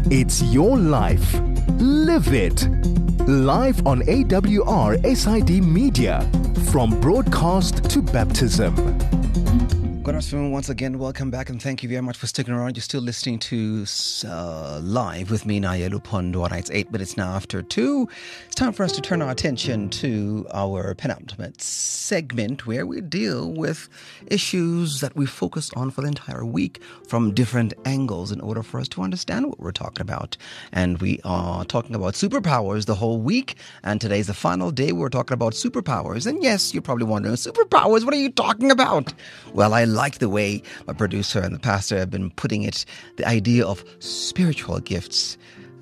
It's your life. Live it. Live on AWR SID Media. From broadcast to baptism. Good afternoon once again. Welcome back and thank you very much for sticking around. You're still listening to Live with me, Nayelu Pondwara. It's 8 minutes now after 2. It's time for us to turn our attention to our penultimate segment where we deal with issues that we focus on for the entire week from different angles in order for us to understand what we're talking about. And we are talking about superpowers the whole week. And today's the final day we're talking about superpowers. And yes, you're probably wondering, superpowers, what are you talking about? Well, I like the way my producer and the pastor have been putting it, the idea of spiritual gifts.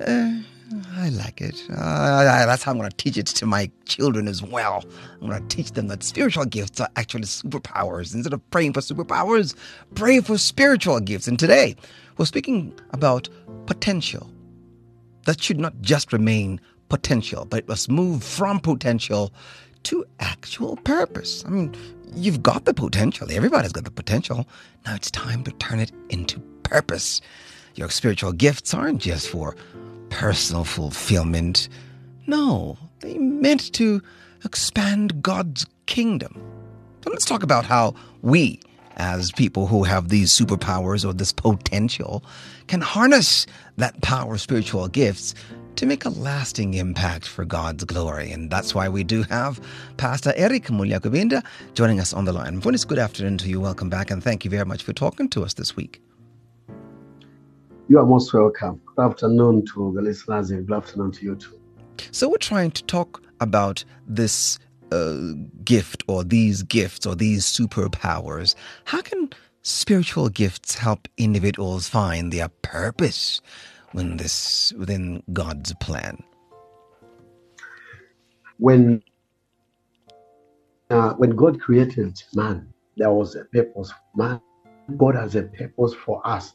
I like it. That's how I'm going to teach it to my children as well. I'm going to teach them that spiritual gifts are actually superpowers. Instead of praying for superpowers, pray for spiritual gifts. And today, we're speaking about potential. That should not just remain potential, but it must move from potential to actual purpose. I mean, you've got the potential. Everybody's got the potential. Now it's time to turn it into purpose. Your spiritual gifts aren't just for personal fulfillment. No, they're meant to expand God's kingdom. So let's talk about how we, as people who have these superpowers or this potential, can harness that power of spiritual gifts to make a lasting impact for God's glory. And that's why we do have Pastor Eric Mulyakubinda joining us on the line. Funis, good afternoon to you. Welcome back, and thank you very much for talking to us this week. You are most welcome. Good afternoon to the listeners and good afternoon to you too. So we're trying to talk about this gift or these gifts or these superpowers. How can spiritual gifts help individuals find their purpose within God's plan? When God created man, there was a purpose for man. God has a purpose for us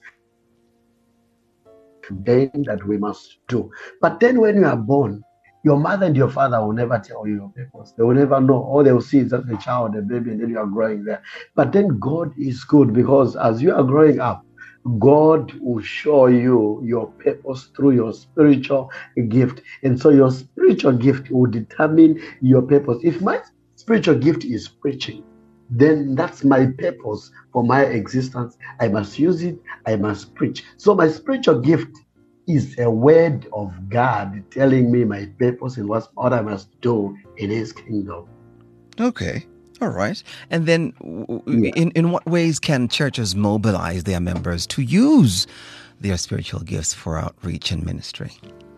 then that we must do. But then when you are born, your mother and your father will never tell you your purpose. They will never know. All they will see is just a child, a baby, and then you are growing there. But then God is good because as you are growing up, God will show you your purpose through your spiritual gift. And so your spiritual gift will determine your purpose. If my spiritual gift is preaching, then that's my purpose for my existence. I must use it. I must preach. So my spiritual gift is a word of God telling me my purpose and what I must do in His kingdom. Okay. All right. And then in what ways can churches mobilize their members to use their spiritual gifts for outreach and ministry?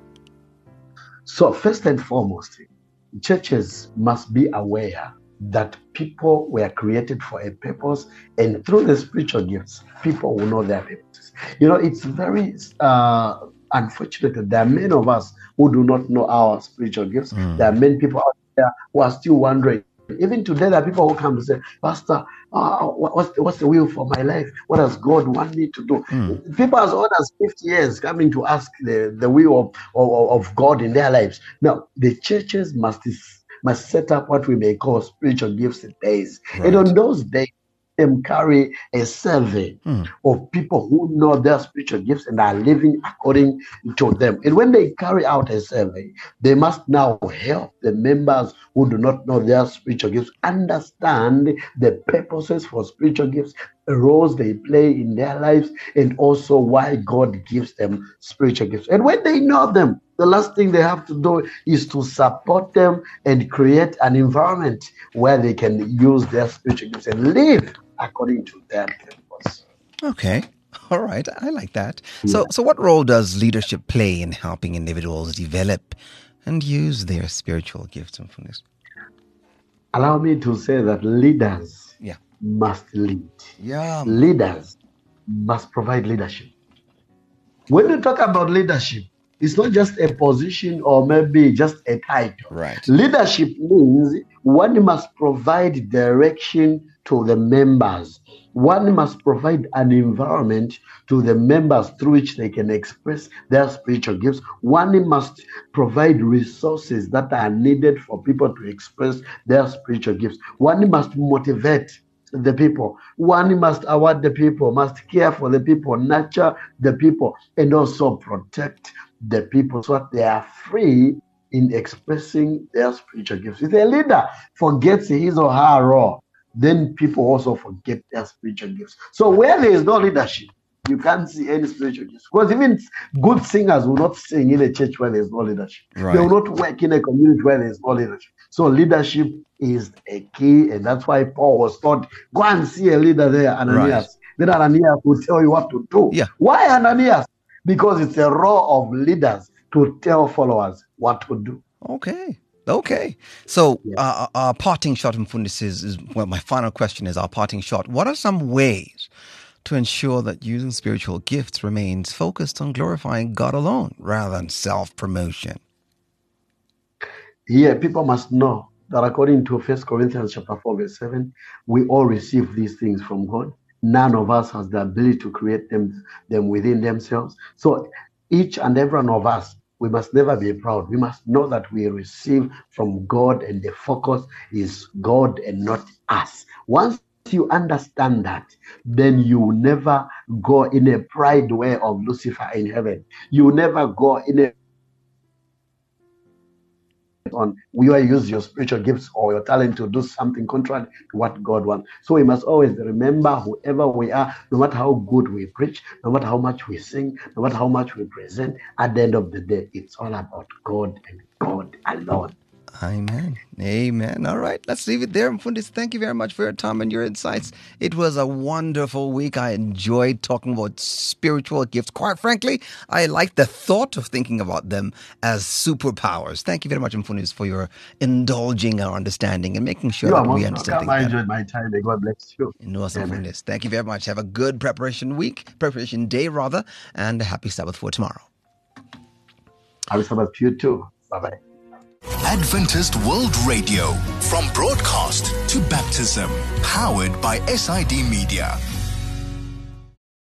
So first and foremost, churches must be aware that people were created for a purpose, and through the spiritual gifts, people will know their purposes. You know, it's very unfortunate that there are many of us who do not know our spiritual gifts. There are many people out there who are still wondering. Even today, there are people who come and say, Pastor, what's the will for my life? What does God want me to do? People as old as 50 years coming to ask the will of God in their lives. Now, the churches must set up what we may call spiritual gifts days. Right. And on those days, them carry a survey of people who know their spiritual gifts and are living according to them. And when they carry out a survey, they must now help the members who do not know their spiritual gifts understand the purposes for spiritual gifts, the roles they play in their lives, and also why God gives them spiritual gifts. And when they know them, the last thing they have to do is to support them and create an environment where they can use their spiritual gifts and live according to their purpose. Okay. All right. I like that. Yeah. So what role does leadership play in helping individuals develop and use their spiritual gifts? Allow me to say that leaders must lead. Yeah. Leaders must provide leadership. When you talk about leadership, it's not just a position or maybe just a title. Right. Leadership means one must provide direction to the members. One must provide an environment to the members through which they can express their spiritual gifts. One must provide resources that are needed for people to express their spiritual gifts. One must motivate the people. One must award the people, must care for the people, nurture the people, and also protect the people so that they are free in expressing their spiritual gifts. If a leader forgets his or her role, then people also forget their spiritual gifts. So where there is no leadership, you can't see any spiritual gifts. Because even good singers will not sing in a church where there's no leadership. Right. They will not work in a community where there's no leadership. So leadership is a key, and that's why Paul was taught, go and see a leader there, Ananias. Right. Then Ananias will tell you what to do. Yeah. Why Ananias? Because it's a role of leaders to tell followers what to do. Okay. So our parting shot, Mfundisi, is well, my final question is our parting shot. What are some ways to ensure that using spiritual gifts remains focused on glorifying God alone rather than self-promotion? Here, people must know that according to 1 Corinthians chapter 4, verse 7, we all receive these things from God. None of us has the ability to create them within themselves. So each and every one of us, we must never be proud. We must know that we receive from God, and the focus is God and not us. Once you understand that, then you will never go in a pride way of Lucifer in heaven. You will never go in a on where you use your spiritual gifts or your talent to do something contrary to what God wants. So we must always remember, whoever we are, no matter how good we preach, no matter how much we sing, no matter how much we present, at the end of the day, it's all about God and God alone. Amen. All right, let's leave it there. Mfundisi, thank you very much for your time and your insights. It was a wonderful week. I enjoyed talking about spiritual gifts. Quite frankly, I like the thought of thinking about them as superpowers. Thank you very much, Mfundisi, for your indulging our understanding and making sure that we understand things. I enjoyed my time. May God bless you. Mfundisi, thank you very much. Have a good preparation day, and a happy Sabbath for tomorrow. Happy Sabbath to you too. Bye-bye. Adventist World Radio, from broadcast to baptism, powered by SID Media.